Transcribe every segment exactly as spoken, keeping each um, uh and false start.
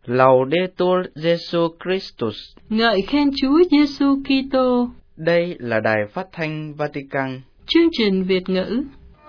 Laudetur Jesus Christus. Ngợi khen Chúa Giêsu Kitô. Đây là đài phát thanh Vatican. Chương trình Việt ngữ.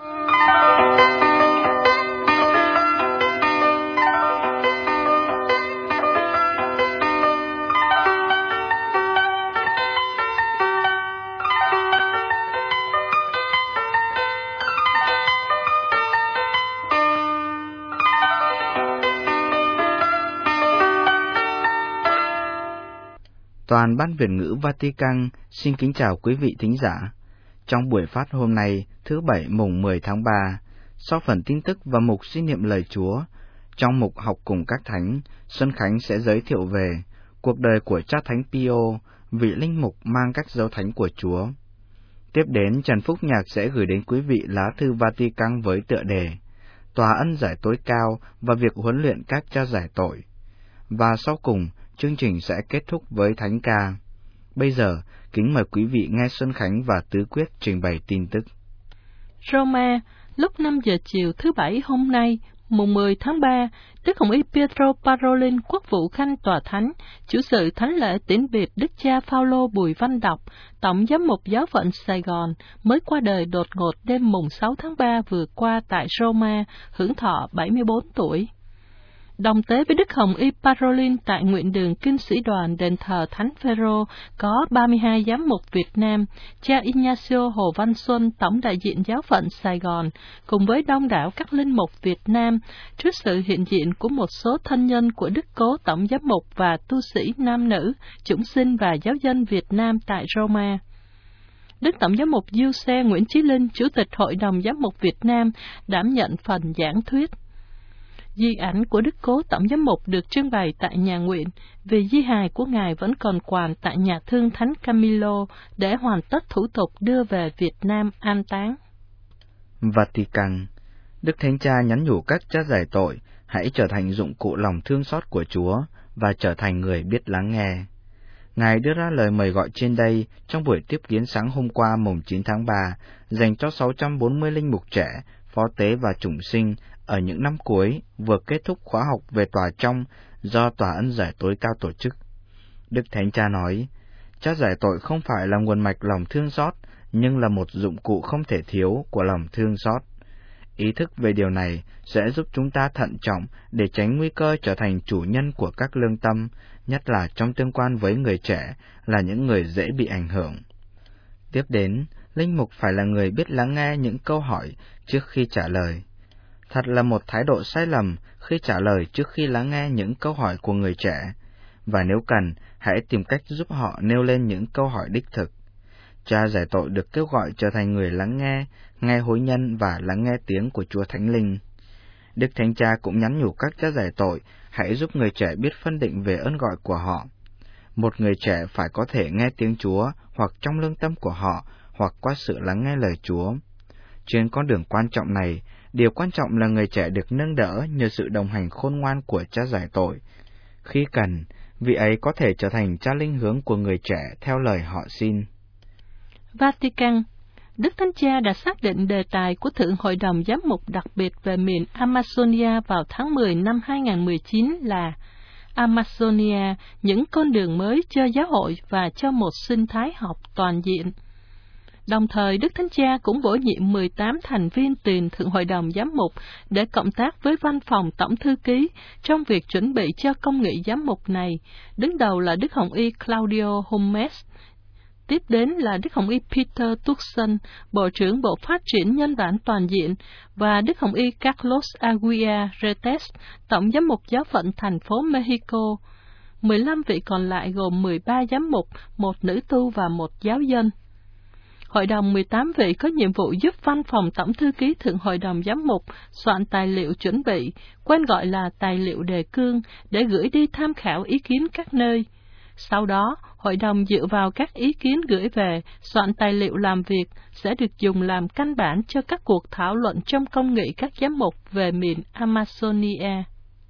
Toàn ban Việt ngữ Vatican xin kính chào quý vị thính giả. Trong buổi phát hôm nay, thứ Bảy mùng mười tháng ba, sau phần tin tức và mục suy niệm lời Chúa, trong mục học cùng các thánh, Xuân Khánh sẽ giới thiệu về cuộc đời của cha Thánh Pio, vị linh mục mang các dấu thánh của Chúa. Tiếp đến, Trần Phúc Nhạc sẽ gửi đến quý vị lá thư Vatican với tựa đề Tòa ân giải tối cao và việc huấn luyện các cha giải tội. Và sau cùng, chương trình sẽ kết thúc với thánh ca. Bây giờ, kính mời quý vị nghe Xuân Khánh và Tứ Quyết trình bày tin tức. Roma, lúc năm giờ chiều thứ Bảy hôm nay, mùng mười tháng ba, Đức Hồng Y Pietro Parolin, quốc vụ khanh tòa thánh, chủ sự thánh lễ tiễn biệt Đức cha Phaolô Bùi Văn Đọc, tổng giám mục giáo phận Sài Gòn, mới qua đời đột ngột đêm mùng sáu tháng ba vừa qua tại Roma, hưởng thọ bảy mươi bốn tuổi. Đồng tế với Đức Hồng Y Parolin tại nguyện đường Kinh sĩ đoàn đền thờ Thánh Phêrô có ba mươi hai giám mục Việt Nam, cha Ignacio Hồ Văn Xuân, tổng đại diện giáo phận Sài Gòn, cùng với đông đảo các linh mục Việt Nam, trước sự hiện diện của một số thân nhân của Đức Cố tổng giám mục và tu sĩ nam nữ, chủng sinh và giáo dân Việt Nam tại Roma. Đức Tổng giám mục Diêu Xe Nguyễn Chí Linh, Chủ tịch Hội đồng Giám mục Việt Nam, đảm nhận phần giảng thuyết. Di ảnh của Đức Cố Tổng giám mục được trưng bày tại nhà nguyện, vì di hài của Ngài vẫn còn quàn tại nhà thương Thánh Camillo để hoàn tất thủ tục đưa về Việt Nam an táng. Vatican. Đức Thánh Cha nhắn nhủ các cha giải tội hãy trở thành dụng cụ lòng thương xót của Chúa và trở thành người biết lắng nghe. Ngài đưa ra lời mời gọi trên đây trong buổi tiếp kiến sáng hôm qua mùng chín tháng ba dành cho sáu trăm bốn mươi linh mục trẻ, phó tế và chủng sinh ở những năm cuối vừa kết thúc khóa học về tòa trong do Tòa ân giải tối cao tổ chức. Đức Thánh Cha nói, cha giải tội không phải là nguồn mạch lòng thương xót, nhưng là một dụng cụ không thể thiếu của lòng thương xót. Ý thức về điều này sẽ giúp chúng ta thận trọng để tránh nguy cơ trở thành chủ nhân của các lương tâm, nhất là trong tương quan với người trẻ, là những người dễ bị ảnh hưởng. Tiếp đến, linh mục phải là người biết lắng nghe những câu hỏi trước khi trả lời. Thật là một thái độ sai lầm khi trả lời trước khi lắng nghe những câu hỏi của người trẻ, và nếu cần, hãy tìm cách giúp họ nêu lên những câu hỏi đích thực. Cha giải tội được kêu gọi trở thành người lắng nghe, nghe hối nhân và lắng nghe tiếng của Chúa Thánh Linh. Đức Thánh Cha cũng nhắn nhủ các cha giải tội hãy giúp người trẻ biết phân định về ơn gọi của họ. Một người trẻ phải có thể nghe tiếng Chúa hoặc trong lương tâm của họ, hoặc qua sự lắng nghe lời Chúa. Trên con đường quan trọng này, điều quan trọng là người trẻ được nâng đỡ nhờ sự đồng hành khôn ngoan của cha giải tội. Khi cần, vị ấy có thể trở thành cha linh hướng của người trẻ theo lời họ xin. Vatican. Đức Thánh Cha đã xác định đề tài của Thượng Hội đồng Giám mục đặc biệt về miền Amazonia vào tháng mười năm hai nghìn không trăm mười chín là Amazonia, những con đường mới cho giáo hội và cho một sinh thái học toàn diện. Đồng thời, Đức Thánh Cha cũng bổ nhiệm mười tám thành viên tiền Thượng Hội đồng Giám mục để cộng tác với Văn phòng Tổng Thư ký trong việc chuẩn bị cho công nghị giám mục này, đứng đầu là Đức Hồng Y Claudio Hummes. Tiếp đến là Đức Hồng Y Peter Turkson, Bộ trưởng Bộ Phát triển Nhân bản Toàn diện, và Đức Hồng Y Carlos Aguiar Retes, Tổng giám mục giáo phận thành phố Mexico. mười lăm vị còn lại gồm mười ba giám mục, một nữ tu và một giáo dân. Hội đồng mười tám vị có nhiệm vụ giúp Văn phòng Tổng Thư ký Thượng Hội đồng Giám mục soạn tài liệu chuẩn bị, quen gọi là tài liệu đề cương, để gửi đi tham khảo ý kiến các nơi. Sau đó, Hội đồng dựa vào các ý kiến gửi về, soạn tài liệu làm việc, sẽ được dùng làm căn bản cho các cuộc thảo luận trong công nghị các giám mục về miền Amazonia.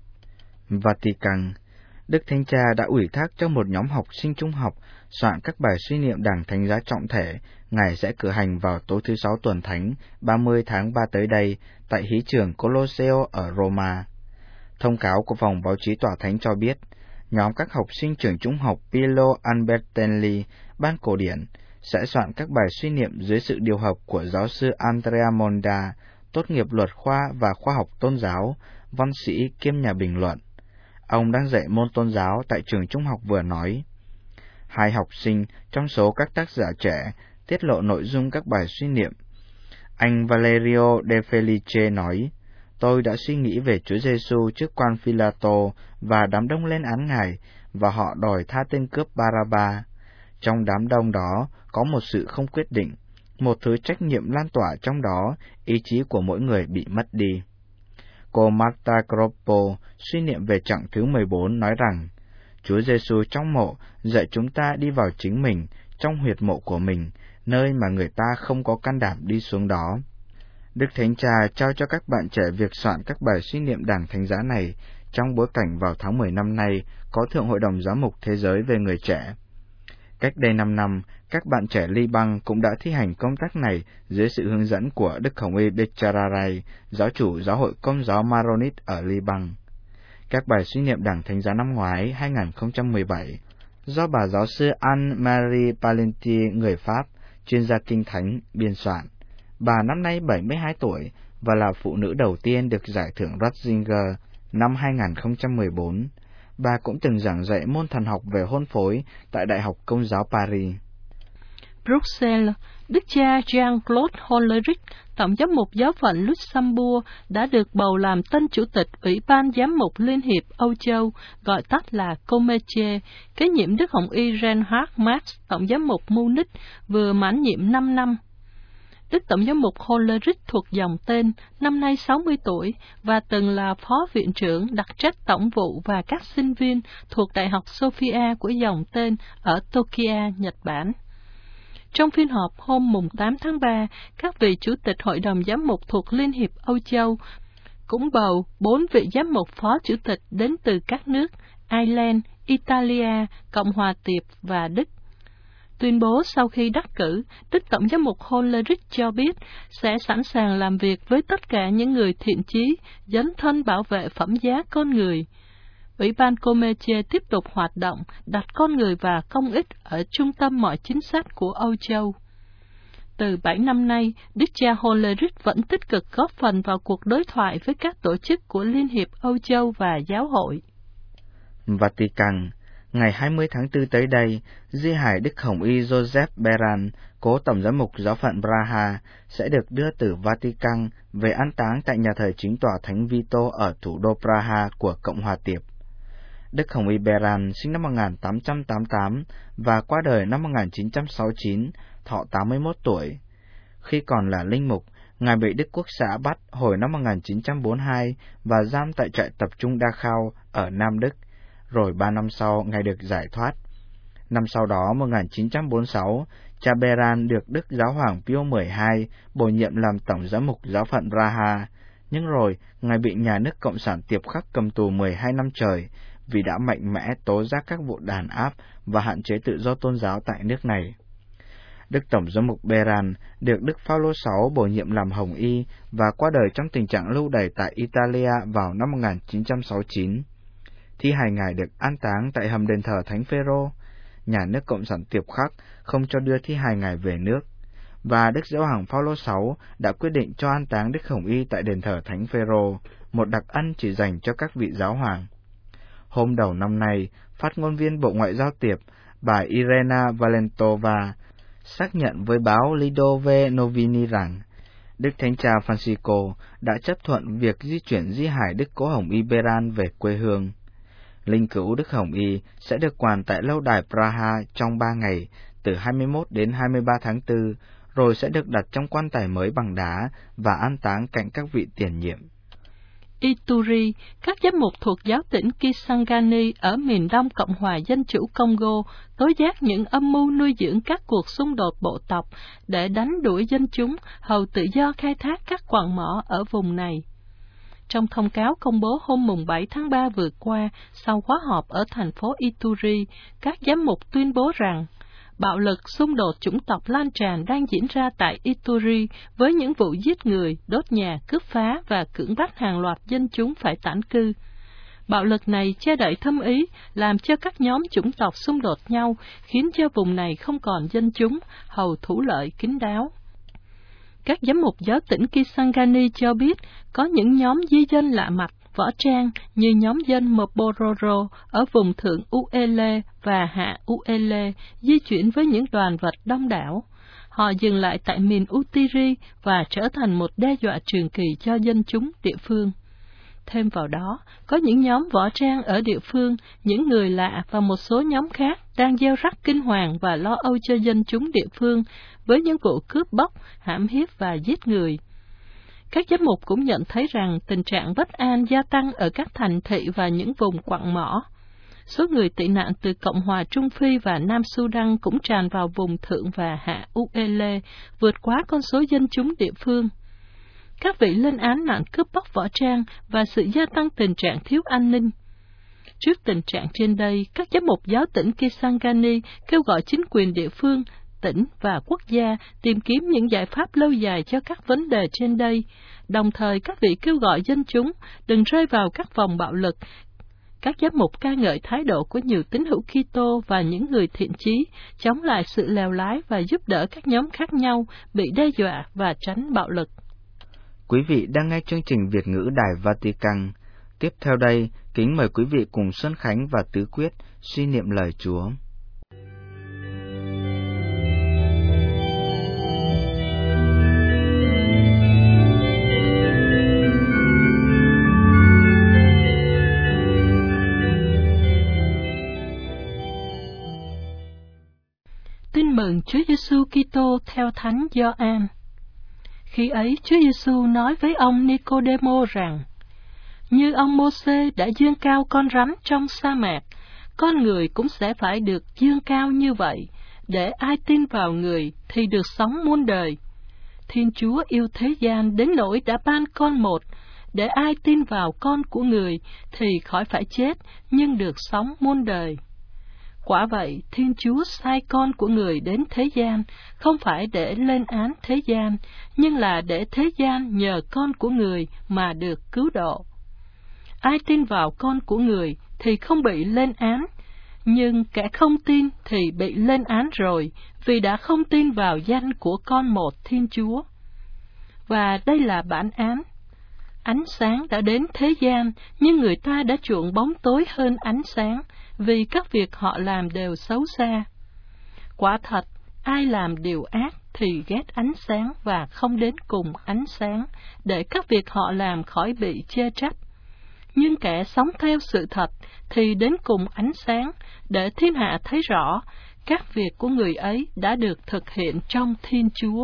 Vatican. Đức Thánh Cha đã ủy thác cho một nhóm học sinh trung học soạn các bài suy niệm Đảng Thánh giá trọng thể. Ngài sẽ cử hành vào tối thứ Sáu tuần Thánh, ba mươi tháng ba tới đây, tại hí trường Colosseo ở Roma. Thông cáo của phòng báo chí tòa thánh cho biết, nhóm các học sinh trường trung học Piero Albertelli, Ban Cổ điển, sẽ soạn các bài suy niệm dưới sự điều học của giáo sư Andrea Monda, tốt nghiệp luật khoa và khoa học tôn giáo, văn sĩ kiêm nhà bình luận. Ông đang dạy môn tôn giáo tại trường trung học vừa nói. Hai học sinh trong số các tác giả trẻ tiết lộ nội dung các bài suy niệm. Anh Valerio De Felice nói, tôi đã suy nghĩ về Chúa Giêsu trước quan Phi-la-tô và đám đông lên án Ngài, và họ đòi tha tên cướp Ba-ra-ba. Trong đám đông đó có một sự không quyết định, một thứ trách nhiệm lan tỏa trong đó, ý chí của mỗi người bị mất đi. Cô Marta Groppo suy niệm về chặng thứ mười bốn nói rằng, Chúa Giêsu trong mộ dạy chúng ta đi vào chính mình, trong huyệt mộ của mình, nơi mà người ta không có can đảm đi xuống đó. Đức Thánh Cha trao cho các bạn trẻ việc soạn các bài suy niệm Đảng Thánh Giá này trong bối cảnh vào tháng mười năm nay có Thượng Hội đồng Giám mục Thế giới về người trẻ. Cách đây năm năm, các bạn trẻ Liban cũng đã thi hành công tác này dưới sự hướng dẫn của Đức Hồng Y Becharai, giáo chủ giáo hội Công giáo Maronit ở Liban. Các bài suy niệm Đảng Thánh Giá năm ngoái hai không một bảy do bà giáo sư Anne-Marie Palenti, người Pháp, chuyên gia kinh thánh, biên soạn. Bà năm nay bảy mươi hai tuổi và là phụ nữ đầu tiên được giải thưởng Ratzinger năm hai không một bốn. Bà cũng từng giảng dạy môn thần học về hôn phối tại Đại học Công giáo Paris. Bruxelles, Đức cha Jean-Claude Hollerich, Tổng giám mục giáo phận Luxembourg, đã được bầu làm tân chủ tịch Ủy ban Giám mục Liên hiệp Âu Châu, gọi tắt là Comece, kế nhiệm Đức Hồng Y Reinhard Marx, Tổng giám mục Munich, vừa mãn nhiệm năm năm. Đức Tổng giám mục Hollerich thuộc dòng tên, năm nay sáu mươi tuổi, và từng là Phó Viện trưởng đặc trách Tổng vụ và các sinh viên thuộc Đại học Sophia của dòng tên ở Tokyo, Nhật Bản. Trong phiên họp hôm mùng tám tháng ba, các vị chủ tịch Hội đồng Giám mục thuộc Liên hiệp Âu Châu cũng bầu bốn vị giám mục phó chủ tịch đến từ các nước Ireland, Italia, Cộng hòa Tiệp và Đức. Tuyên bố sau khi đắc cử, Đức Tổng giám mục Hollerich cho biết sẽ sẵn sàng làm việc với tất cả những người thiện chí, dấn thân bảo vệ phẩm giá con người. Ủy ban Comece tiếp tục hoạt động, đặt con người và công ích ở trung tâm mọi chính sách của Âu Châu. Từ bảy năm nay, Đức cha Hollerich vẫn tích cực góp phần vào cuộc đối thoại với các tổ chức của Liên hiệp Âu Châu và giáo hội. Vatican, ngày hai mươi tháng tư tới đây, di hài Đức Hồng Y Joseph Beran, cố tổng giám mục giáo phận Praha, sẽ được đưa từ Vatican về an táng tại nhà thờ chính tòa Thánh Vito ở thủ đô Praha của Cộng hòa Tiệp. Đức Hồng Y Beran sinh năm một nghìn tám trăm tám mươi tám và qua đời năm một nghìn chín trăm sáu mươi chín, thọ tám mươi mốt tuổi. Khi còn là linh mục, Ngài bị Đức Quốc xã bắt hồi năm một nghìn chín trăm bốn mươi hai và giam tại trại tập trung Dachau ở Nam Đức, rồi ba năm sau Ngài được giải thoát. Năm sau đó, một nghìn chín trăm bốn mươi sáu, cha Beran được Đức Giáo hoàng Pio mười hai bổ nhiệm làm tổng giám mục giáo phận Praha, nhưng rồi Ngài bị nhà nước Cộng sản Tiệp Khắc cầm tù mười hai năm trời vì đã mạnh mẽ tố giác các vụ đàn áp và hạn chế tự do tôn giáo tại nước này. Đức Tổng giám mục Beran được Đức Phaolô thứ sáu bổ nhiệm làm Hồng Y và qua đời trong tình trạng lưu đày tại Italia vào năm một nghìn chín trăm sáu mươi chín. Thi hài Ngài được an táng tại hầm đền thờ Thánh Phêrô. Nhà nước Cộng sản Tiệp Khắc không cho đưa thi hài Ngài về nước, và Đức Giáo hoàng Phaolô thứ sáu đã quyết định cho an táng Đức Hồng Y tại đền thờ Thánh Phêrô, một đặc ân chỉ dành cho các vị giáo hoàng. Hôm đầu năm nay, phát ngôn viên Bộ Ngoại giao Tiệp, bà Irena Valentova, xác nhận với báo Lidové Noviny rằng Đức Thánh Cha Francisco đã chấp thuận việc di chuyển di hài Đức Cố Hồng Y Beran về quê hương. Linh cữu Đức Hồng Y sẽ được quàn tại lâu đài Praha trong ba ngày, từ hai mươi mốt đến hai mươi ba tháng tư, rồi sẽ được đặt trong quan tài mới bằng đá và an táng cạnh các vị tiền nhiệm. Ituri, các giám mục thuộc giáo tỉnh Kisangani ở miền đông Cộng hòa Dân chủ Congo tố giác những âm mưu nuôi dưỡng các cuộc xung đột bộ tộc để đánh đuổi dân chúng hầu tự do khai thác các quặng mỏ ở vùng này. Trong thông cáo công bố hôm mùng bảy tháng ba vừa qua, sau khóa họp ở thành phố Ituri, các giám mục tuyên bố rằng bạo lực xung đột chủng tộc lan tràn đang diễn ra tại Ituri với những vụ giết người, đốt nhà, cướp phá và cưỡng bắt hàng loạt dân chúng phải tản cư. Bạo lực này che đậy thâm ý, làm cho các nhóm chủng tộc xung đột nhau, khiến cho vùng này không còn dân chúng, hầu thủ lợi kín đáo. Các giám mục giáo tỉnh Kisangani cho biết, có những nhóm di dân lạ mặt, võ trang như nhóm dân Mobororo ở vùng thượng Uele và hạ Uele di chuyển với những đoàn vật đông đảo. Họ dừng lại tại miền Utiri và trở thành một đe dọa trường kỳ cho dân chúng địa phương. Thêm vào đó, có những nhóm võ trang ở địa phương, những người lạ và một số nhóm khác đang gieo rắc kinh hoàng và lo âu cho dân chúng địa phương với những vụ cướp bóc, hãm hiếp và giết người. Các giám mục cũng nhận thấy rằng tình trạng bất an gia tăng ở các thành thị và những vùng quặng mỏ. Số người tị nạn từ Cộng hòa Trung Phi và Nam Sudan cũng tràn vào vùng thượng và hạ Uele, vượt quá con số dân chúng địa phương. Các vị lên án nạn cướp bóc võ trang và sự gia tăng tình trạng thiếu an ninh. Trước tình trạng trên đây, các giám mục giáo tỉnh Kisangani kêu gọi chính quyền địa phương, tỉnh và quốc gia tìm kiếm những giải pháp lâu dài cho các vấn đề trên đây. Đồng thời, các vị kêu gọi dân chúng đừng rơi vào các vòng bạo lực. Các giám mục ca ngợi thái độ của nhiều tín hữu Kitô và những người thiện chí, chống lại sự lèo lái và giúp đỡ các nhóm khác nhau bị đe dọa và tránh bạo lực. Quý vị đang nghe chương trình Việt ngữ Đài Vatican. Tiếp theo đây, kính mời quý vị cùng Xuân Khánh và Tứ Quyết suy niệm lời Chúa. Tin mừng Chúa Giêsu Kitô theo Thánh Gioan. Khi ấy, Chúa Giêsu nói với ông Nicodemo rằng: như ông Mô-sê đã dương cao con rắn trong sa mạc, con người cũng sẽ phải được dương cao như vậy, để ai tin vào người thì được sống muôn đời. Thiên Chúa yêu thế gian đến nỗi đã ban con một, để ai tin vào con của người thì khỏi phải chết, nhưng được sống muôn đời. Quả vậy, Thiên Chúa sai con của người đến thế gian, không phải để lên án thế gian, nhưng là để thế gian nhờ con của người mà được cứu độ. Ai tin vào con của người thì không bị lên án, nhưng kẻ không tin thì bị lên án rồi, vì đã không tin vào danh của con một Thiên Chúa. Và đây là bản án. Ánh sáng đã đến thế gian, nhưng người ta đã chuộng bóng tối hơn ánh sáng, vì các việc họ làm đều xấu xa. Quả thật, ai làm điều ác thì ghét ánh sáng và không đến cùng ánh sáng, để các việc họ làm khỏi bị chê trách. Nhưng kẻ sống theo sự thật thì đến cùng ánh sáng, để thiên hạ thấy rõ các việc của người ấy đã được thực hiện trong Thiên Chúa.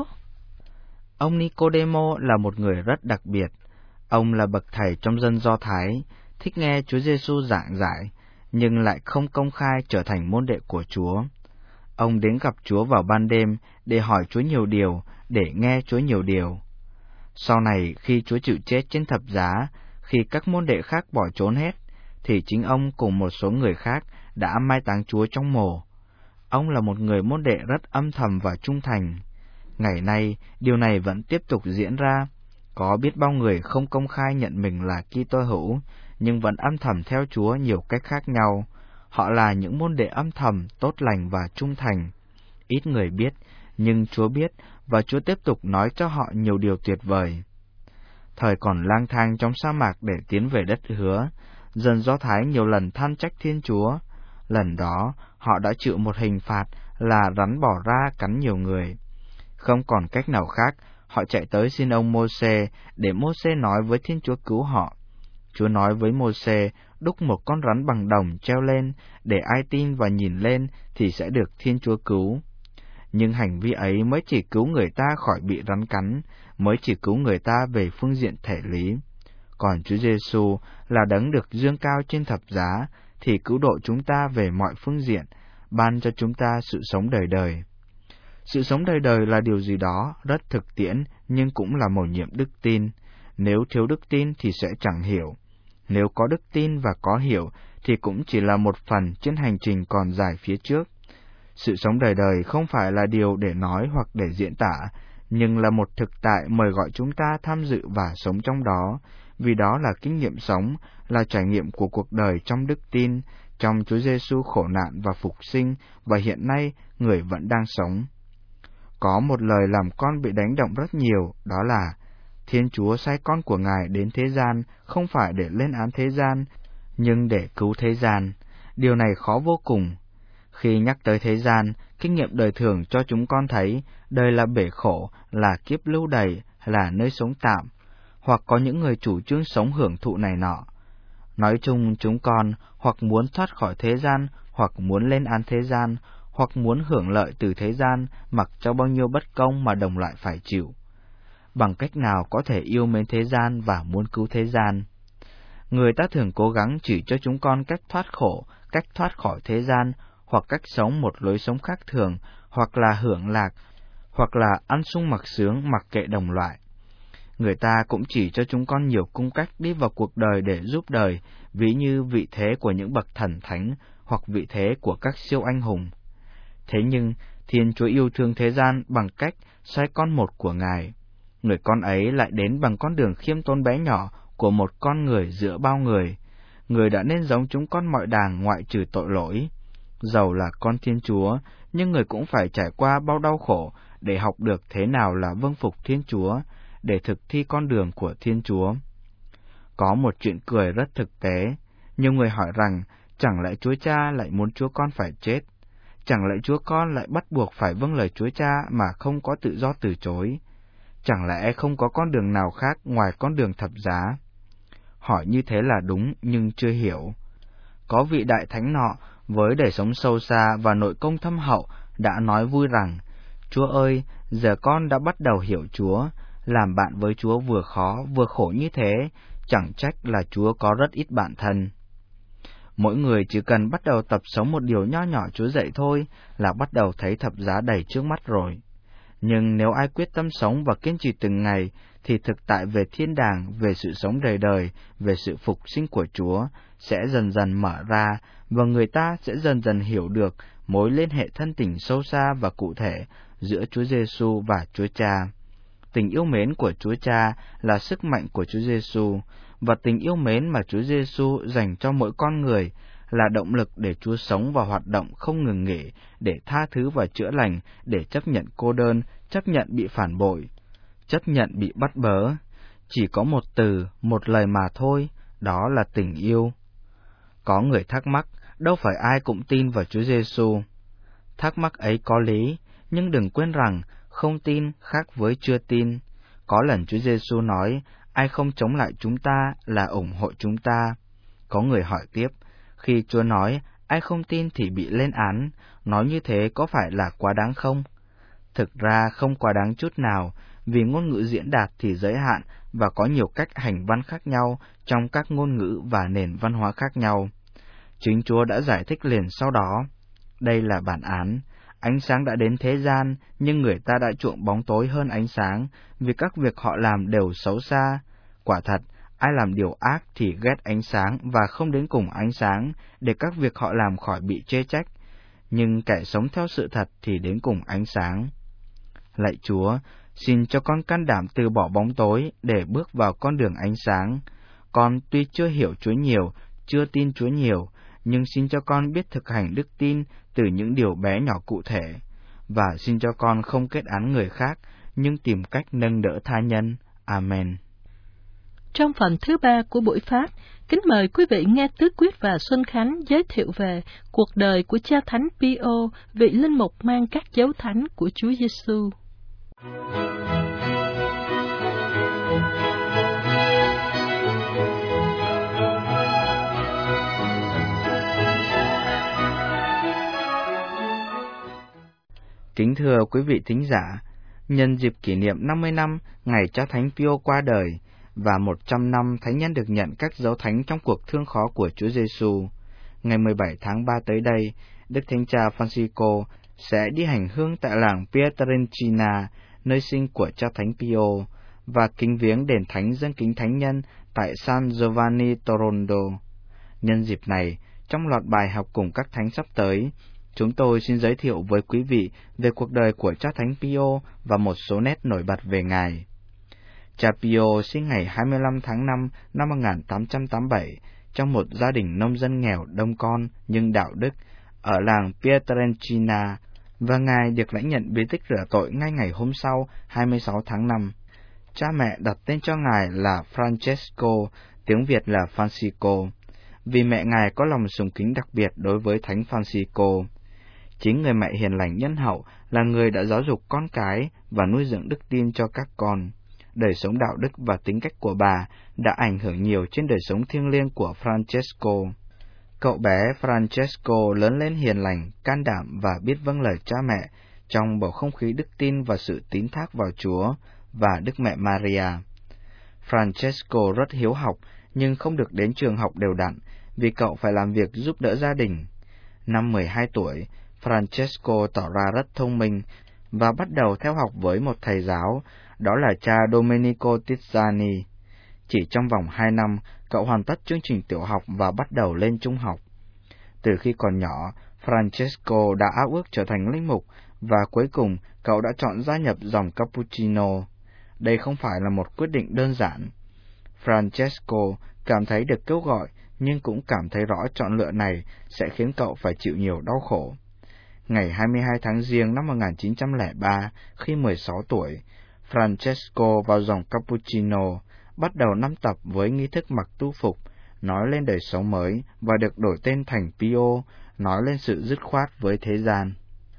Ông Nicodemo là một người rất đặc biệt. Ông là bậc thầy trong dân Do Thái, thích nghe Chúa Giêsu giảng giải, nhưng lại không công khai trở thành môn đệ của Chúa. Ông đến gặp Chúa vào ban đêm để hỏi Chúa nhiều điều, để nghe Chúa nhiều điều. Sau này, khi Chúa chịu chết trên thập giá, khi các môn đệ khác bỏ trốn hết, thì chính ông cùng một số người khác đã mai táng Chúa trong mồ. Ông là một người môn đệ rất âm thầm và trung thành. Ngày nay, điều này vẫn tiếp tục diễn ra. Có biết bao người không công khai nhận mình là Kitô hữu, nhưng vẫn âm thầm theo Chúa nhiều cách khác nhau. Họ là những môn đệ âm thầm, tốt lành và trung thành. Ít người biết, nhưng Chúa biết, và Chúa tiếp tục nói cho họ nhiều điều tuyệt vời. Thời còn lang thang trong sa mạc để tiến về đất hứa, dân Do Thái nhiều lần than trách Thiên Chúa. Lần đó, họ đã chịu một hình phạt là rắn bỏ ra cắn nhiều người. Không còn cách nào khác, họ chạy tới xin ông Mô-sê để Mô-sê nói với Thiên Chúa cứu họ. Chúa nói với Mô-sê đúc một con rắn bằng đồng treo lên, để ai tin và nhìn lên thì sẽ được Thiên Chúa cứu. Nhưng hành vi ấy mới chỉ cứu người ta khỏi bị rắn cắn, mới chỉ cứu người ta về phương diện thể lý. Còn Chúa Giêsu là đấng được dương cao trên thập giá, thì cứu độ chúng ta về mọi phương diện, ban cho chúng ta sự sống đời đời. Sự sống đời đời là điều gì đó rất thực tiễn, nhưng cũng là mầu nhiệm đức tin. Nếu thiếu đức tin thì sẽ chẳng hiểu. Nếu có đức tin và có hiểu thì cũng chỉ là một phần trên hành trình còn dài phía trước. Sự sống đời đời không phải là điều để nói hoặc để diễn tả, nhưng là một thực tại mời gọi chúng ta tham dự và sống trong đó, vì đó là kinh nghiệm sống, là trải nghiệm của cuộc đời trong đức tin, trong Chúa Giêsu khổ nạn và phục sinh, và hiện nay người vẫn đang sống. Có một lời làm con bị đánh động rất nhiều, đó là Thiên Chúa sai con của Ngài đến thế gian không phải để lên án thế gian, nhưng để cứu thế gian. Điều này khó vô cùng. Khi nhắc tới thế gian, kinh nghiệm đời thường cho chúng con thấy đời là bể khổ, là kiếp lưu đày, là nơi sống tạm, hoặc có những người chủ trương sống hưởng thụ này nọ. Nói chung chúng con hoặc muốn thoát khỏi thế gian, hoặc muốn lên án thế gian, hoặc muốn hưởng lợi từ thế gian, mặc cho bao nhiêu bất công mà đồng loại phải chịu. Bằng cách nào có thể yêu mến thế gian và muốn cứu thế gian? Người ta thường cố gắng chỉ cho chúng con cách thoát khổ, cách thoát khỏi thế gian, hoặc cách sống một lối sống khác thường, hoặc là hưởng lạc, hoặc là ăn sung mặc sướng mặc kệ đồng loại. Người ta cũng chỉ cho chúng con nhiều cung cách đi vào cuộc đời để giúp đời, ví như vị thế của những bậc thần thánh, hoặc vị thế của các siêu anh hùng. Thế nhưng, Thiên Chúa yêu thương thế gian bằng cách sai con một của Ngài. Người con ấy lại đến bằng con đường khiêm tốn bé nhỏ của một con người giữa bao người. Người đã nên giống chúng con mọi đàng ngoại trừ tội lỗi. Dầu là con Thiên Chúa, nhưng người cũng phải trải qua bao đau khổ để học được thế nào là vâng phục Thiên Chúa, để thực thi con đường của Thiên Chúa. Có một chuyện cười rất thực tế. Nhiều người hỏi rằng, chẳng lẽ Chúa Cha lại muốn Chúa Con phải chết? Chẳng lẽ Chúa Con lại bắt buộc phải vâng lời Chúa Cha mà không có tự do từ chối? Chẳng lẽ không có con đường nào khác ngoài con đường thập giá? Hỏi như thế là đúng nhưng chưa hiểu. Có vị đại thánh nọ với đời sống sâu xa và nội công thâm hậu đã nói vui rằng, Chúa ơi, giờ con đã bắt đầu hiểu Chúa, làm bạn với Chúa vừa khó vừa khổ như thế, chẳng trách là Chúa có rất ít bạn thân. Mỗi người chỉ cần bắt đầu tập sống một điều nho nhỏ Chúa dạy thôi là bắt đầu thấy thập giá đầy trước mắt rồi. Nhưng nếu ai quyết tâm sống và kiên trì từng ngày, thì thực tại về thiên đàng, về sự sống đời đời, về sự phục sinh của Chúa sẽ dần dần mở ra, và người ta sẽ dần dần hiểu được mối liên hệ thân tình sâu xa và cụ thể giữa Chúa Giêsu và Chúa Cha. Tình yêu mến của Chúa Cha là sức mạnh của Chúa Giêsu, và tình yêu mến mà Chúa Giêsu dành cho mỗi con người là động lực để Chúa sống và hoạt động không ngừng nghỉ, để tha thứ và chữa lành, để chấp nhận cô đơn, chấp nhận bị phản bội, chấp nhận bị bắt bớ. Chỉ có một từ, một lời mà thôi, đó là tình yêu. Có người thắc mắc, đâu phải ai cũng tin vào Chúa Giêsu. Thắc mắc ấy có lý, nhưng đừng quên rằng không tin khác với chưa tin. Có lần Chúa Giêsu nói, ai không chống lại chúng ta là ủng hộ chúng ta. Có người hỏi tiếp, khi Chúa nói ai không tin thì bị lên án, nói như thế có phải là quá đáng không? Thực ra không quá đáng chút nào, vì ngôn ngữ diễn đạt thì giới hạn và có nhiều cách hành văn khác nhau trong các ngôn ngữ và nền văn hóa khác nhau. Chính Chúa đã giải thích liền sau đó. Đây là bản án. Ánh sáng đã đến thế gian, nhưng người ta đã chuộng bóng tối hơn ánh sáng, vì các việc họ làm đều xấu xa. Quả thật, ai làm điều ác thì ghét ánh sáng và không đến cùng ánh sáng, để các việc họ làm khỏi bị chê trách. Nhưng kẻ sống theo sự thật thì đến cùng ánh sáng. Lạy Chúa, xin cho con can đảm từ bỏ bóng tối để bước vào con đường ánh sáng. Con tuy chưa hiểu Chúa nhiều, chưa tin Chúa nhiều, nhưng xin cho con biết thực hành đức tin từ những điều bé nhỏ cụ thể, và xin cho con không kết án người khác, nhưng tìm cách nâng đỡ tha nhân. Amen. Trong phần thứ ba của buổi phát, kính mời quý vị nghe Tứ Quyết và Xuân Khánh giới thiệu về cuộc đời của cha Thánh Pio, vị linh mục mang các dấu thánh của Chúa Giêsu. Kính thưa quý vị thính giả, nhân dịp kỷ niệm năm mươi năm ngày cha Thánh Pio qua đời và một trăm năm thánh nhân được nhận các dấu thánh trong cuộc thương khó của Chúa Giêsu, ngày mười bảy tháng ba tới đây, Đức Thánh Cha Francisco sẽ đi hành hương tại làng Pietrelcina, nơi sinh của cha Thánh Pio, và kính viếng đền thánh dâng kính thánh nhân tại San Giovanni Toronto. Nhân dịp này, trong loạt bài học cùng các thánh sắp tới, chúng tôi xin giới thiệu với quý vị về cuộc đời của cha Thánh Pio và một số nét nổi bật về Ngài. Cha Pio sinh ngày hai mươi lăm tháng năm năm một nghìn tám trăm tám mươi bảy trong một gia đình nông dân nghèo đông con nhưng đạo đức ở làng Pietrelcina, và ngài được lãnh nhận bí tích rửa tội ngay ngày hôm sau, hai mươi sáu tháng năm. Cha mẹ đặt tên cho ngài là Francesco, tiếng Việt là Francisco, vì mẹ ngài có lòng sùng kính đặc biệt đối với Thánh Francisco. Chính người mẹ hiền lành nhân hậu là người đã giáo dục con cái và nuôi dưỡng đức tin cho các con. Đời sống đạo đức và tính cách của bà đã ảnh hưởng nhiều trên đời sống thiêng liêng của Francesco. Cậu bé Francesco lớn lên hiền lành, can đảm và biết vâng lời cha mẹ trong bầu không khí đức tin và sự tín thác vào Chúa và Đức Mẹ Maria. Francesco rất hiếu học nhưng không được đến trường học đều đặn vì cậu phải làm việc giúp đỡ gia đình. Năm mười hai tuổi, Francesco tỏ ra rất thông minh và bắt đầu theo học với một thầy giáo, đó là cha Domenico Tizzani. Chỉ trong vòng hai năm, cậu hoàn tất chương trình tiểu học và bắt đầu lên trung học. Từ khi còn nhỏ, Francesco đã ao ước trở thành linh mục, và cuối cùng cậu đã chọn gia nhập dòng Cappuccino. Đây không phải là một quyết định đơn giản. Francesco cảm thấy được kêu gọi, nhưng cũng cảm thấy rõ chọn lựa này sẽ khiến cậu phải chịu nhiều đau khổ. Ngày hai mươi hai tháng Giêng năm một nghìn chín trăm lẻ ba, khi mười sáu tuổi, Francesco vào dòng Cappuccino, bắt đầu năm tập với nghi thức mặc tu phục, nói lên đời sống mới và được đổi tên thành Pio, nói lên sự dứt khoát với thế gian.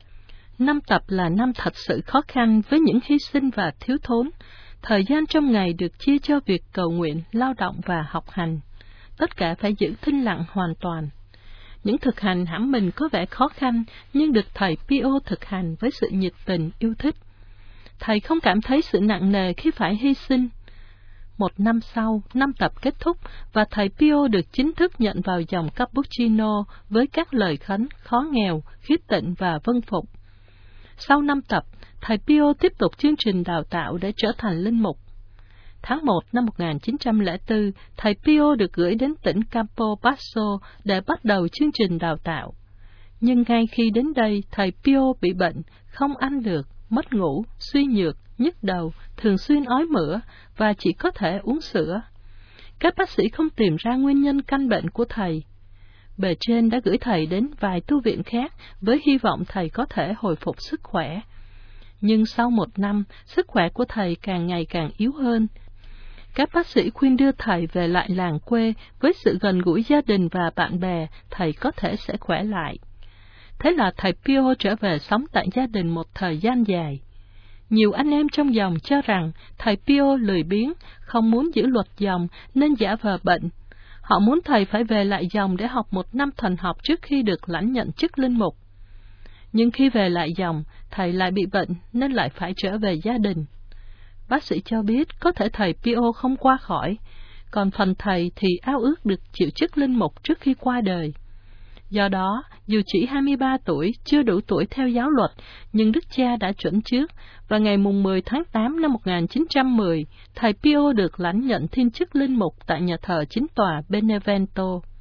Năm tập là năm thật sự khó khăn với những hy sinh và thiếu thốn. Thời gian trong ngày được chia cho việc cầu nguyện, lao động và học hành. Tất cả phải giữ thinh lặng hoàn toàn. Những thực hành hãm mình có vẻ khó khăn, nhưng được thầy Pio thực hành với sự nhiệt tình, yêu thích. Thầy không cảm thấy sự nặng nề khi phải hy sinh. Một năm sau, năm tập kết thúc, và thầy Pio được chính thức nhận vào dòng Cappuccino với các lời khấn khó nghèo, khiết tịnh và vâng phục. Sau năm tập, thầy Pio tiếp tục chương trình đào tạo để trở thành linh mục. Tháng một năm một nghìn chín trăm lẻ bốn, thầy Pio được gửi đến tỉnh Campobasso để bắt đầu chương trình đào tạo. Nhưng ngay khi đến đây, thầy Pio bị bệnh, không ăn được, mất ngủ, suy nhược, nhức đầu, thường xuyên ói mửa và chỉ có thể uống sữa. Các bác sĩ không tìm ra nguyên nhân căn bệnh của thầy. Bề trên đã gửi thầy đến vài tu viện khác với hy vọng thầy có thể hồi phục sức khỏe. Nhưng sau một năm, sức khỏe của thầy càng ngày càng yếu hơn. Các bác sĩ khuyên đưa thầy về lại làng quê với sự gần gũi gia đình và bạn bè, thầy có thể sẽ khỏe lại. Thế là thầy Pio trở về sống tại gia đình một thời gian dài. Nhiều anh em trong dòng cho rằng thầy Pio lười biếng, không muốn giữ luật dòng nên giả vờ bệnh. Họ muốn thầy phải về lại dòng để học một năm thần học trước khi được lãnh nhận chức linh mục. Nhưng khi về lại dòng, thầy lại bị bệnh nên lại phải trở về gia đình. Bác sĩ cho biết có thể thầy Pio không qua khỏi, còn phần thầy thì ao ước được chịu chức linh mục trước khi qua đời. Do đó, dù chỉ hai mươi ba tuổi, chưa đủ tuổi theo giáo luật, nhưng đức cha đã chuẩn trước, và ngày mùng mười tháng tám năm một nghìn chín trăm mười, thầy Pio được lãnh nhận thiên chức linh mục tại nhà thờ chính tòa Benevento.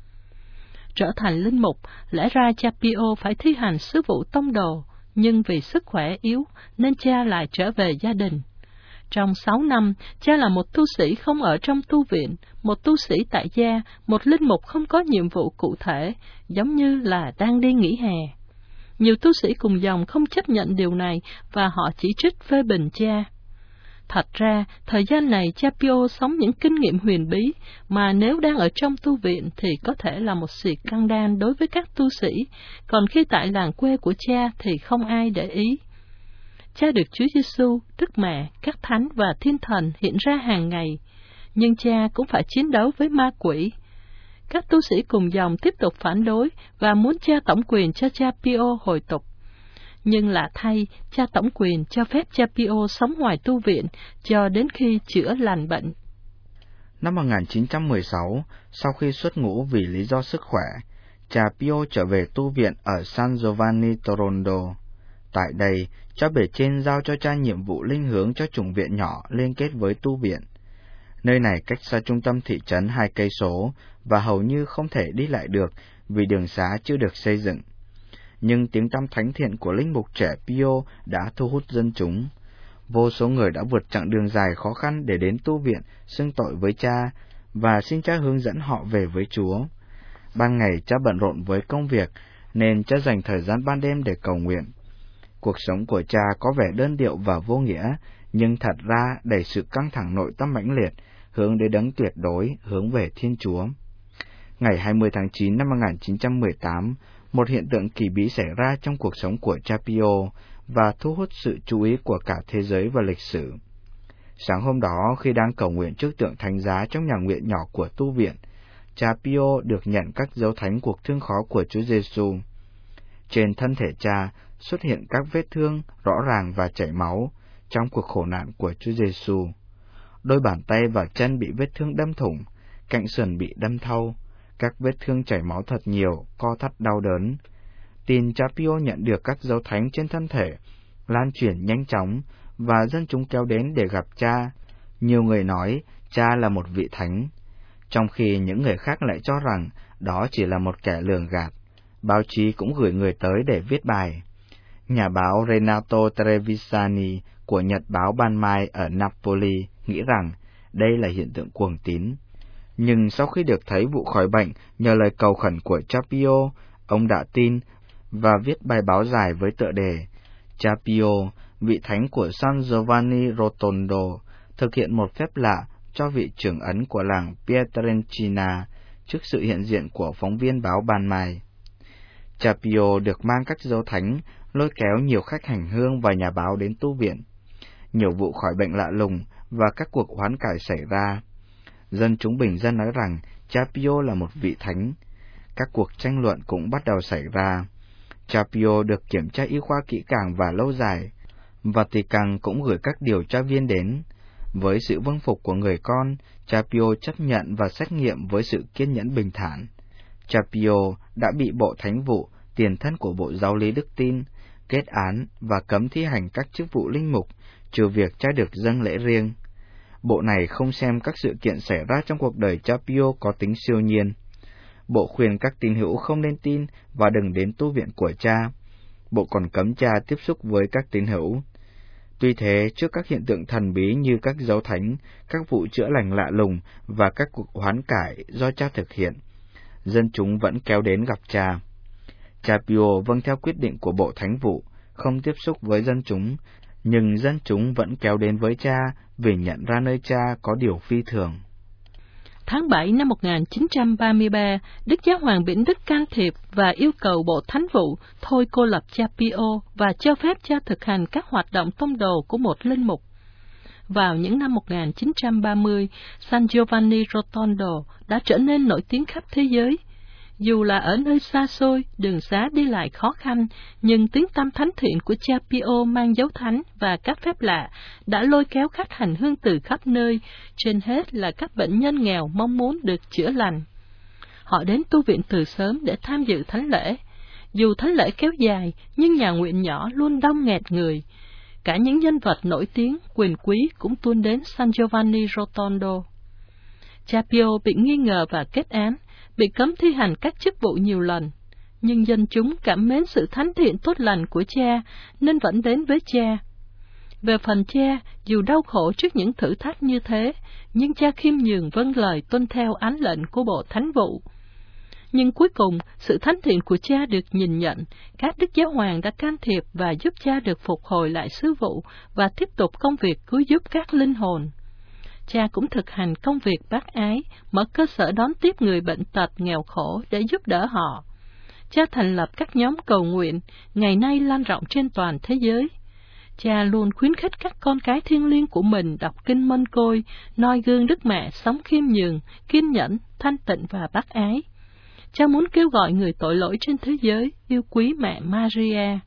Trở thành linh mục, lẽ ra cha Pio phải thi hành sứ vụ tông đồ, nhưng vì sức khỏe yếu nên cha lại trở về gia đình. Trong sáu năm, cha là một tu sĩ không ở trong tu viện, một tu sĩ tại gia, một linh mục không có nhiệm vụ cụ thể, giống như là đang đi nghỉ hè. Nhiều tu sĩ cùng dòng không chấp nhận điều này và họ chỉ trích phê bình cha. Thật ra, thời gian này cha Pio sống những kinh nghiệm huyền bí mà nếu đang ở trong tu viện thì có thể là một xì căng đan đối với các tu sĩ, còn khi tại làng quê của cha thì không ai để ý. Cha được Chúa Giêsu, Đức Mẹ, các thánh và thiên thần hiện ra hàng ngày, nhưng cha cũng phải chiến đấu với ma quỷ. Các tu sĩ cùng dòng tiếp tục phản đối và muốn cha tổng quyền cho cha Pio hồi tục. Nhưng lạ thay, cha tổng quyền cho phép cha Pio sống ngoài tu viện cho đến khi chữa lành bệnh. Năm một nghìn chín trăm mười sáu, sau khi xuất ngũ vì lý do sức khỏe, cha Pio trở về tu viện ở San Giovanni Toronto. Tại đây, cha bề trên giao cho cha nhiệm vụ linh hướng cho chủng viện nhỏ liên kết với tu viện. Nơi này cách xa trung tâm thị trấn hai cây số và hầu như không thể đi lại được vì đường xá chưa được xây dựng. Nhưng tiếng tăm thánh thiện của linh mục trẻ Pio đã thu hút dân chúng. vô số người đã vượt chặng đường dài khó khăn để đến tu viện xưng tội với cha và xin cha hướng dẫn họ về với Chúa. Ban ngày cha bận rộn với công việc, nên cha dành thời gian ban đêm để cầu nguyện. Cuộc sống của cha có vẻ đơn điệu và vô nghĩa, nhưng thật ra đầy sự căng thẳng nội tâm mãnh liệt, hướng đến đấng tuyệt đối, hướng về Thiên Chúa. Ngày hai mươi tháng chín năm một nghìn chín trăm mười tám, một hiện tượng kỳ bí xảy ra trong cuộc sống của cha Pio và thu hút sự chú ý của cả thế giới và lịch sử. Sáng hôm đó, khi đang cầu nguyện trước tượng thánh giá trong nhà nguyện nhỏ của tu viện, cha Pio được nhận các dấu thánh cuộc thương khó của Chúa Giêsu. Trên thân thể cha xuất hiện các vết thương rõ ràng và chảy máu trong cuộc khổ nạn của Chúa Giêsu. Đôi bàn tay và chân bị vết thương đâm thủng, cạnh sườn bị đâm thâu, các vết thương chảy máu thật nhiều, co thắt đau đớn. Tin cha Pio nhận được các dấu thánh trên thân thể lan truyền nhanh chóng và dân chúng kéo đến để gặp cha. Nhiều người nói cha là một vị thánh, trong khi những người khác lại cho rằng đó chỉ là một kẻ lường gạt. Báo chí cũng gửi người tới để viết bài. Nhà báo Renato Trevisani của Nhật báo Ban Mai ở Napoli nghĩ rằng đây là hiện tượng cuồng tín. Nhưng sau khi được thấy vụ khỏi bệnh nhờ lời cầu khẩn của cha Pio, ông đã tin và viết bài báo dài với tựa đề Cha Pio, vị thánh của San Giovanni Rotondo, thực hiện một phép lạ cho vị trưởng ấn của làng Pietrelcina trước sự hiện diện của phóng viên báo Ban Mai. Cha Pio được mang các dấu thánh, lôi kéo nhiều khách hành hương và nhà báo đến tu viện. Nhiều vụ khỏi bệnh lạ lùng và các cuộc hoán cải xảy ra. Dân chúng bình dân nói rằng cha Pio là một vị thánh. Các cuộc tranh luận cũng bắt đầu xảy ra. Cha Pio được kiểm tra y khoa kỹ càng và lâu dài. Vatican cũng gửi các điều tra viên đến. Với sự vâng phục của người con, cha Pio chấp nhận và xét nghiệm với sự kiên nhẫn bình thản. Cha Pio đã bị Bộ Thánh vụ, tiền thân của Bộ Giáo lý Đức tin, kết án và cấm thi hành các chức vụ linh mục, trừ việc cha được dâng lễ riêng. Bộ này không xem các sự kiện xảy ra trong cuộc đời cha Pio có tính siêu nhiên. Bộ khuyên các tín hữu không nên tin và đừng đến tu viện của cha. Bộ còn cấm cha tiếp xúc với các tín hữu. Tuy thế, trước các hiện tượng thần bí như các dấu thánh, các vụ chữa lành lạ lùng và các cuộc hoán cải do cha thực hiện, dân chúng vẫn kéo đến gặp cha. Cha Pio vâng theo quyết định của Bộ Thánh vụ, không tiếp xúc với dân chúng, nhưng dân chúng vẫn kéo đến với cha vì nhận ra nơi cha có điều phi thường. Tháng bảy năm một nghìn chín trăm ba mươi ba, Đức Giáo hoàng Bỉnh Đức can thiệp và yêu cầu Bộ Thánh vụ thôi cô lập cha Pio và cho phép cha thực hành các hoạt động tông đồ của một linh mục. Vào những năm một nghìn chín trăm ba mươi, San Giovanni Rotondo đã trở nên nổi tiếng khắp thế giới. Dù là ở nơi xa xôi, đường xá đi lại khó khăn, nhưng tiếng tăm thánh thiện của cha Pio mang dấu thánh và các phép lạ đã lôi kéo khách hành hương từ khắp nơi, trên hết là các bệnh nhân nghèo mong muốn được chữa lành. Họ đến tu viện từ sớm để tham dự thánh lễ. Dù thánh lễ kéo dài, nhưng nhà nguyện nhỏ luôn đông nghẹt người. Cả những nhân vật nổi tiếng, quyền quý cũng tuôn đến San Giovanni Rotondo. Cha Pio bị nghi ngờ và kết án, bị cấm thi hành các chức vụ nhiều lần, nhưng dân chúng cảm mến sự thánh thiện tốt lành của cha nên vẫn đến với cha. Về phần cha, dù đau khổ trước những thử thách như thế, nhưng cha khiêm nhường vâng lời tuân theo án lệnh của Bộ Thánh vụ. Nhưng cuối cùng, sự thánh thiện của cha được nhìn nhận, các đức giáo hoàng đã can thiệp và giúp cha được phục hồi lại sứ vụ và tiếp tục công việc cứu giúp các linh hồn. Cha cũng thực hành công việc bác ái, mở cơ sở đón tiếp người bệnh tật nghèo khổ để giúp đỡ họ. Cha thành lập các nhóm cầu nguyện, ngày nay lan rộng trên toàn thế giới. Cha luôn khuyến khích các con cái thiêng liêng của mình đọc kinh Mân Côi, noi gương Đức Mẹ sống khiêm nhường, kiên nhẫn, thanh tịnh và bác ái. Cha muốn kêu gọi người tội lỗi trên thế giới yêu quý mẹ Maria.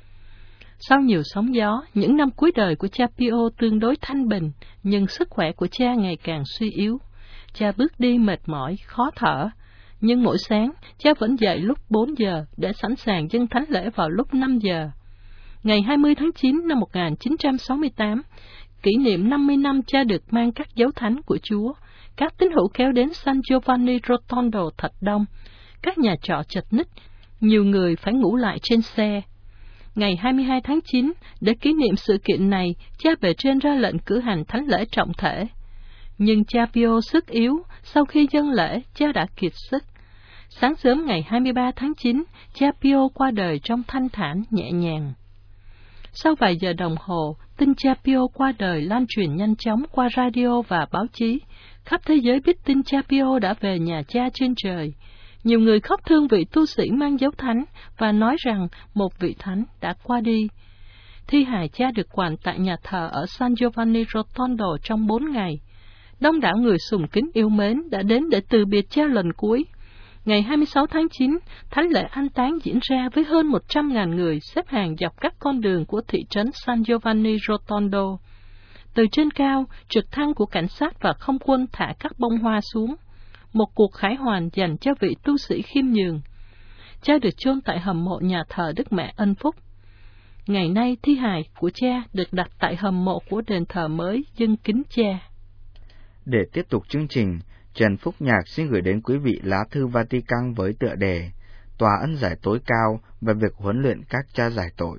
Sau nhiều sóng gió, những năm cuối đời của cha Pio tương đối thanh bình, nhưng sức khỏe của cha ngày càng suy yếu. Cha bước đi mệt mỏi, khó thở, nhưng mỗi sáng, cha vẫn dậy lúc bốn giờ để sẵn sàng dâng thánh lễ vào lúc năm giờ. Ngày hai mươi tháng chín năm một nghìn chín trăm sáu mươi tám, kỷ niệm năm mươi năm cha được mang các dấu thánh của Chúa, các tín hữu kéo đến San Giovanni Rotondo thật đông, các nhà trọ chật ních, nhiều người phải ngủ lại trên xe. Ngày hai mươi hai tháng chín, để kỷ niệm sự kiện này, cha bề trên ra lệnh cử hành thánh lễ trọng thể. Nhưng cha Pio sức yếu, sau khi dâng lễ, cha đã kiệt sức. Sáng sớm ngày hai mươi ba tháng chín, cha Pio qua đời trong thanh thản nhẹ nhàng. Sau vài giờ đồng hồ, tin cha Pio qua đời lan truyền nhanh chóng qua radio và báo chí. Khắp thế giới biết tin cha Pio đã về nhà cha trên trời. Nhiều người khóc thương vị tu sĩ mang dấu thánh và nói rằng một vị thánh đã qua đi. Thi hài cha được quàn tại nhà thờ ở San Giovanni Rotondo trong bốn ngày. Đông đảo người sùng kính yêu mến đã đến để từ biệt cha lần cuối. Ngày hai mươi sáu tháng chín, thánh lễ an táng diễn ra với hơn một trăm nghìn người xếp hàng dọc các con đường của thị trấn San Giovanni Rotondo. Từ trên cao, trực thăng của cảnh sát và không quân thả các bông hoa xuống. Một cuộc khải hoàn dành cho vị tu sĩ khiêm nhường. Cha được chôn tại hầm mộ nhà thờ Đức Mẹ Ân Phúc. Ngày nay, thi hài của cha được đặt tại hầm mộ của đền thờ mới dâng kính cha. Để tiếp tục chương trình, Trần Phúc Nhạc xin gửi đến quý vị lá thư Vatican với tựa đề Tòa ân giải tối cao về việc huấn luyện các cha giải tội.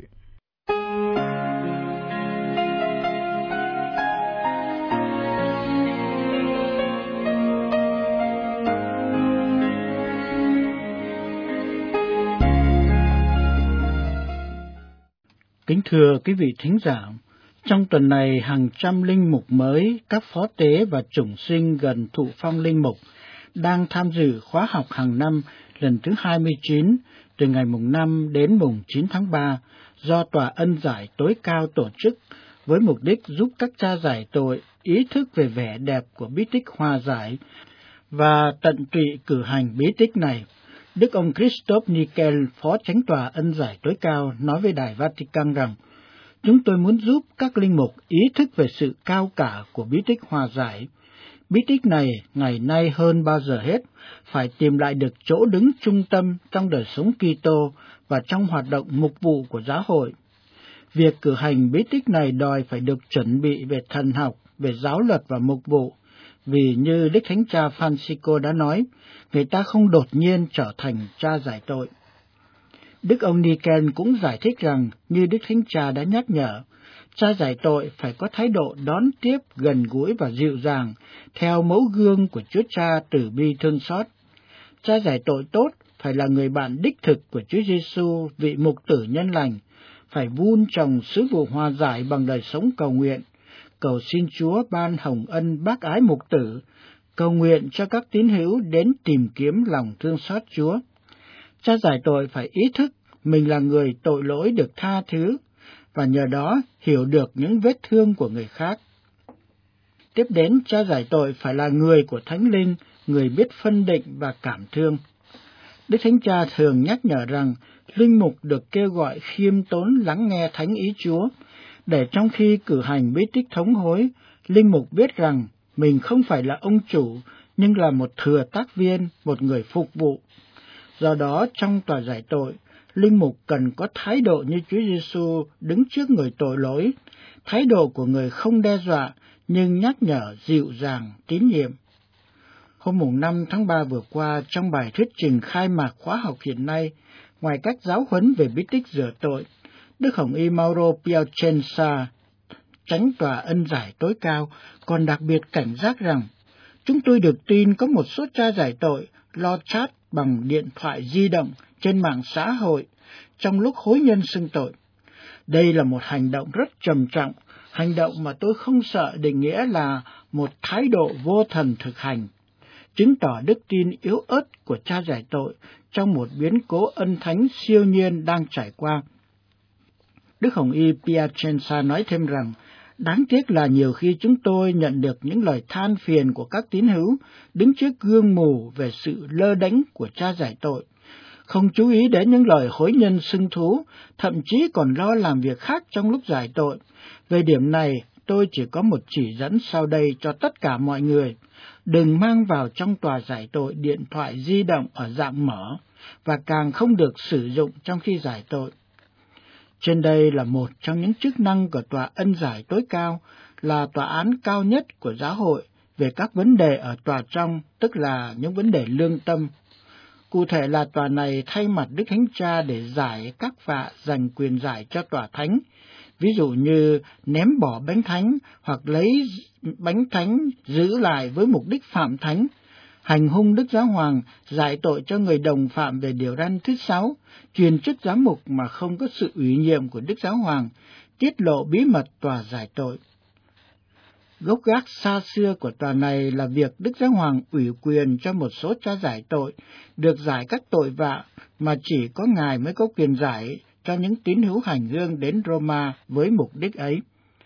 Kính thưa quý vị thính giả, trong tuần này hàng trăm linh mục mới, các phó tế và chủng sinh gần thụ phong linh mục đang tham dự khóa học hàng năm lần thứ hai mươi chín từ ngày mùng năm đến mùng chín tháng ba do Tòa ân giải tối cao tổ chức với mục đích giúp các cha giải tội ý thức về vẻ đẹp của bí tích hòa giải và tận tụy cử hành bí tích này. Đức ông Christoph Nickel, Phó Chánh Tòa ân giải tối cao, nói với Đài Vatican rằng, chúng tôi muốn giúp các linh mục ý thức về sự cao cả của bí tích hòa giải. Bí tích này, ngày nay hơn bao giờ hết, phải tìm lại được chỗ đứng trung tâm trong đời sống Kitô và trong hoạt động mục vụ của giáo hội. Việc cử hành bí tích này đòi phải được chuẩn bị về thần học, về giáo luật và mục vụ, vì như Đức Thánh Cha Francisco đã nói, người ta không đột nhiên trở thành cha giải tội. Đức ông Niken cũng giải thích rằng, như Đức Thánh Cha đã nhắc nhở, cha giải tội phải có thái độ đón tiếp, gần gũi và dịu dàng, theo mẫu gương của Chúa Cha từ bi thương xót. Cha giải tội tốt phải là người bạn đích thực của Chúa Giêsu, vị mục tử nhân lành, phải vun trồng sứ vụ hòa giải bằng đời sống cầu nguyện, cầu xin Chúa ban hồng ân bác ái mục tử, cầu nguyện cho các tín hữu đến tìm kiếm lòng thương xót Chúa. Cha giải tội phải ý thức mình là người tội lỗi được tha thứ, và nhờ đó hiểu được những vết thương của người khác. Tiếp đến, cha giải tội phải là người của Thánh Linh, người biết phân định và cảm thương. Đức Thánh Cha thường nhắc nhở rằng, linh mục được kêu gọi khiêm tốn lắng nghe thánh ý Chúa, để trong khi cử hành bí tích thống hối, linh mục biết rằng mình không phải là ông chủ, nhưng là một thừa tác viên, một người phục vụ. Do đó, trong tòa giải tội, linh mục cần có thái độ như Chúa Giêsu đứng trước người tội lỗi, thái độ của người không đe dọa, nhưng nhắc nhở dịu dàng, tín nhiệm. Hôm mùng năm tháng ba vừa qua, trong bài thuyết trình khai mạc khóa học hiện nay, ngoài các giáo huấn về bí tích rửa tội, Đức Hồng Y Mauro Piacenza, Chánh Tòa ân giải tối cao, còn đặc biệt cảnh giác rằng, chúng tôi được tin có một số cha giải tội lo chat bằng điện thoại di động trên mạng xã hội trong lúc hối nhân xưng tội. Đây là một hành động rất trầm trọng, hành động mà tôi không sợ định nghĩa là một thái độ vô thần thực hành, chứng tỏ đức tin yếu ớt của cha giải tội trong một biến cố ân thánh siêu nhiên đang trải qua. Đức Hồng Y Piacenza nói thêm rằng, đáng tiếc là nhiều khi chúng tôi nhận được những lời than phiền của các tín hữu đứng trước gương mù về sự lơ đễnh của cha giải tội, không chú ý đến những lời hối nhân xưng thú, thậm chí còn lo làm việc khác trong lúc giải tội. Về điểm này, tôi chỉ có một chỉ dẫn sau đây cho tất cả mọi người. Đừng mang vào trong tòa giải tội điện thoại di động ở dạng mở, và càng không được sử dụng trong khi giải tội. Trên đây là một trong những chức năng của tòa ân giải tối cao, là tòa án cao nhất của giáo hội về các vấn đề ở tòa trong, tức là những vấn đề lương tâm. Cụ thể là tòa này thay mặt Đức Thánh Cha để giải các vạ dành quyền giải cho tòa thánh, ví dụ như ném bỏ bánh thánh hoặc lấy bánh thánh giữ lại với mục đích phạm thánh, hành hung Đức Giáo Hoàng, giải tội cho người đồng phạm về điều răn thứ sáu, truyền chức giám mục mà không có sự ủy nhiệm của Đức Giáo Hoàng, tiết lộ bí mật tòa giải tội. Gốc gác xa xưa của tòa này là việc Đức Giáo Hoàng ủy quyền cho một số cha giải tội được giải các tội vạ mà chỉ có Ngài mới có quyền giải cho những tín hữu hành hương đến Roma với mục đích ấy.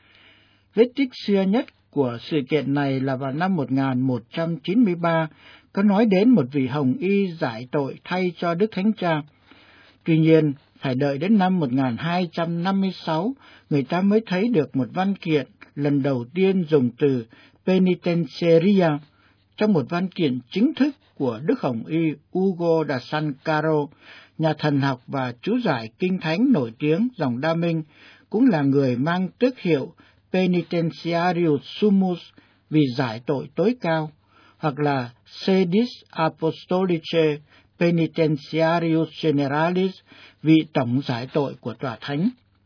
Vết tích xưa nhất của sự kiện này là vào năm một nghìn một trăm chín mươi ba, có nói đến một vị hồng y giải tội thay cho Đức Thánh Cha. Tuy nhiên, phải đợi đến năm một nghìn hai trăm năm mươi sáu, người ta mới thấy được một văn kiện lần đầu tiên dùng từ penitentia trong một văn kiện chính thức của Đức Hồng y Ugo da San Caro, nhà thần học và chú giải kinh thánh nổi tiếng dòng Đa Minh, cũng là người mang tước hiệu Penitentiarius Summus vì giải tội tối cao, hoặc là Sedis Apostolicae Penitentiarius Generalis vì tổng giải tội của tòa thánh.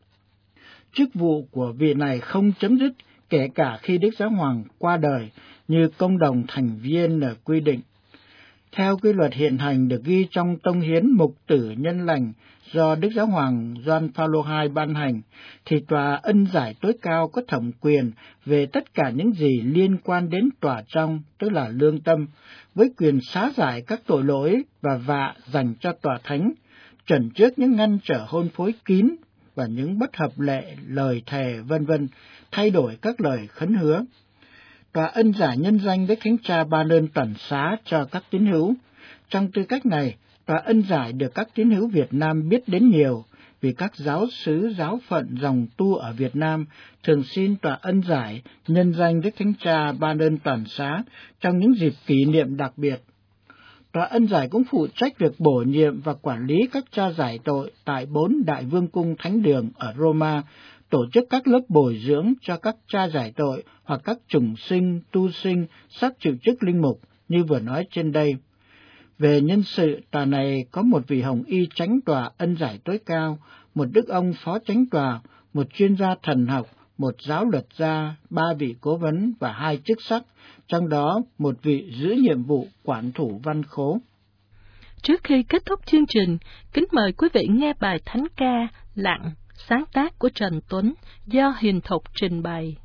Chức vụ của vị này không chấm dứt kể cả khi Đức Giáo Hoàng qua đời như công đồng thành viên là quy định. Theo quy luật hiện hành được ghi trong tông hiến mục tử nhân lành do Đức Giáo Hoàng Gioan Phaolô đệ nhị ban hành, thì tòa ân giải tối cao có thẩm quyền về tất cả những gì liên quan đến tòa trong, tức là lương tâm, với quyền xá giải các tội lỗi và vạ dành cho tòa thánh, trần trước những ngăn trở hôn phối kín và những bất hợp lệ lời thề vân vân, thay đổi các lời khấn hứa. Tòa ân giải nhân danh Đức Thánh Cha ban ơn tẩn xá cho các tín hữu. Trong tư cách này, tòa ân giải được các tín hữu Việt Nam biết đến nhiều, vì các giáo xứ giáo phận dòng tu ở Việt Nam thường xin tòa ân giải nhân danh Đức Thánh Cha ban ơn tẩn xá trong những dịp kỷ niệm đặc biệt. Tòa ân giải cũng phụ trách việc bổ nhiệm và quản lý các cha giải tội tại bốn đại vương cung thánh đường ở Roma, tổ chức các lớp bồi dưỡng cho các cha giải tội hoặc các chủng sinh, tu sinh, sắp chịu chức linh mục như vừa nói trên đây. Về nhân sự, tòa này có một vị hồng y chánh tòa ân giải tối cao, một đức ông phó chánh tòa, một chuyên gia thần học, một giáo luật gia, ba vị cố vấn và hai chức sắc, trong đó một vị giữ nhiệm vụ quản thủ văn khố. Trước khi kết thúc chương trình, kính mời quý vị nghe bài thánh ca Lặng, sáng tác của Trần Tuấn do Hiền Thục trình bày.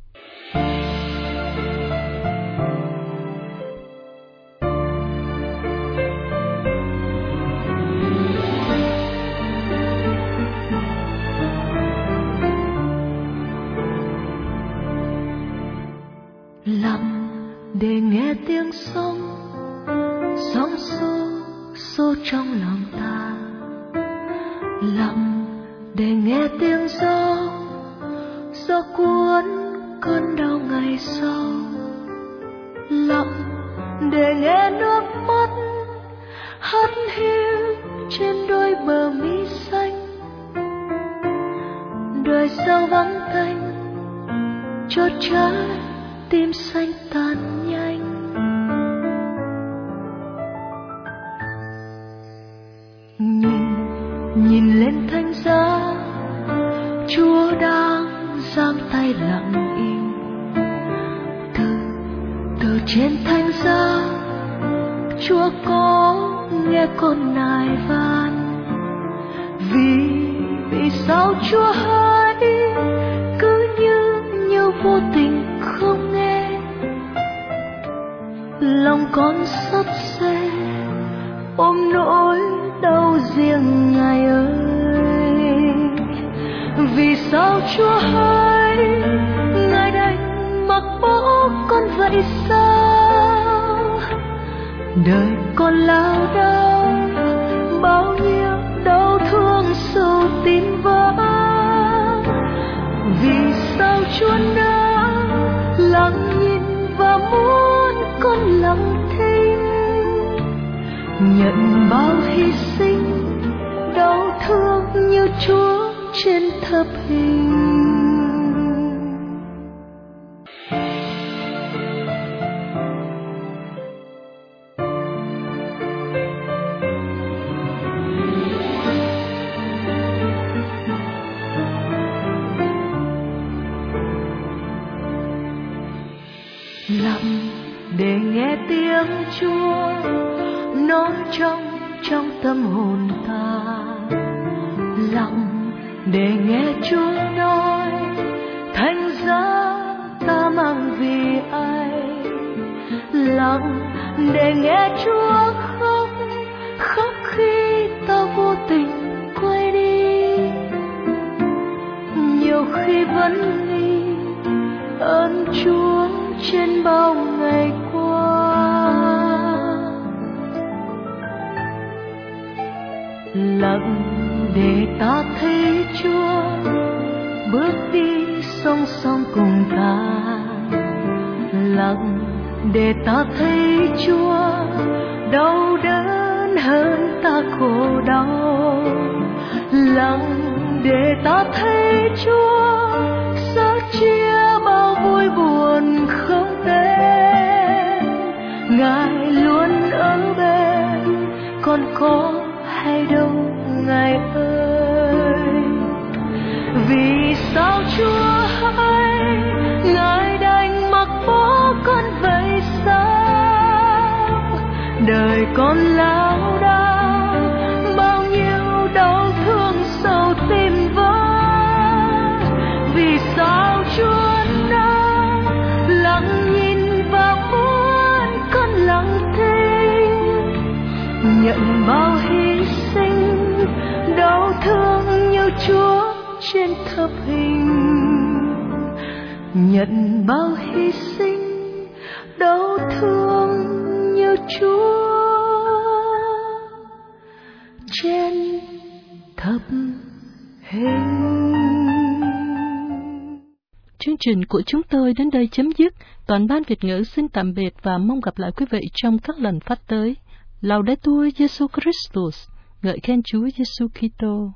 Lặng để nghe tiếng sóng, sóng xô xô trong lòng ta. Lặng để nghe tiếng gió, gió cuốn cơn đau ngày sau. Lặng để nghe nước mắt hắt hiu trên đôi bờ mi xanh. Đời sao vắng tanh, chót trái tim xanh tan nhanh. Nhìn, nhìn lên thánh giá, Chúa đang giang tay lặng im. Từ, từ trên thánh giá, Chúa có nghe con nài van. Vì, vì sao Chúa hỡi cứ như, như vô tình không nghe. Lòng con xót xe ôm nỗi đau riêng Ngài ơi. Vì sao Chúa hỡi Ngài đành mặc bỏ con vậy sao? Đời con lao đao bao nhiêu đau thương sâu tim vỡ. Vì sao Chúa đã lặng nhìn và muốn con lặng thinh, nhận bao hy sinh đau thương như Chúa trên thập hình. Chúa nói trong trong tâm hồn ta, lặng để nghe Chúa nói, thánh giá ta mang vì ai. Lặng để nghe Chúa khóc, khóc khi ta vô tình quay đi. Nhiều khi vẫn nghĩ ơn Chúa trên bao ngày qua. Lặng để ta thấy Chúa bước đi song song cùng ta. Lặng để ta thấy Chúa đau đớn hơn ta khổ đau. Lặng để ta thấy Chúa sẻ chia bao vui buồn không tên. Ngài luôn ở bên, còn có hay đâu Ngài ơi. Vì sao Chúa hay Ngài đành mặc bỏ con vậy sao? Đời con lão đao bao nhiêu đau thương sâu tim vỡ. Vì sao Chúa đã lặng nhìn và muốn con lặng thinh, nhận bao hy sinh đau thương như Chúa trên thập hình. Nhận bao hy sinh đau thương như Chúa trên thập hình. Chương trình của chúng tôi đến đây chấm dứt. Toàn ban Việt ngữ xin tạm biệt và mong gặp lại quý vị trong các lần phát tới. Laudetur Jesus Christus, ngợi khen Chúa Giêsu Kitô.